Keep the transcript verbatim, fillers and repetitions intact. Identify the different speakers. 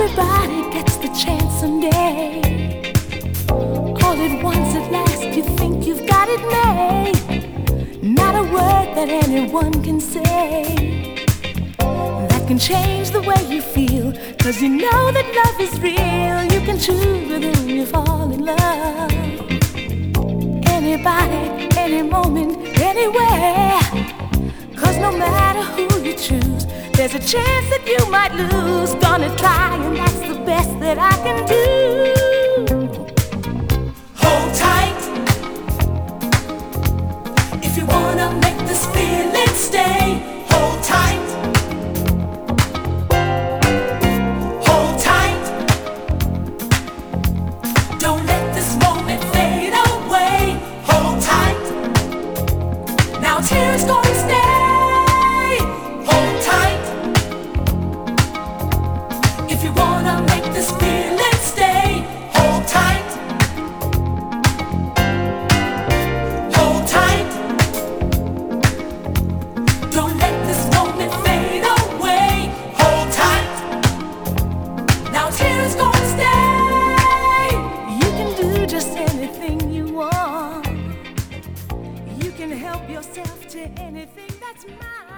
Speaker 1: Everybody gets the chance someday. All at once at last you think you've got it made. Not a word that anyone can say that can change the way you feel, 'cause you know that love is real. You can choose with whom you fall in love. Anybody, any moment, anywhere. 'Cause no matter who you choose, there's a chance that you might lose. Gonna try, and that's the best that I can do.
Speaker 2: Hold tight if you wanna make this feeling stay. Hold tight. Hold tight. Don't let this moment fade away. Hold tight. Now tears gonna stay. Hold tight. If you wanna make this feeling stay, hold tight. Hold tight. Don't let this moment fade away. Hold tight. Now tears gonna stay.
Speaker 1: You can do just anything you want. You can help yourself to anything that's mine.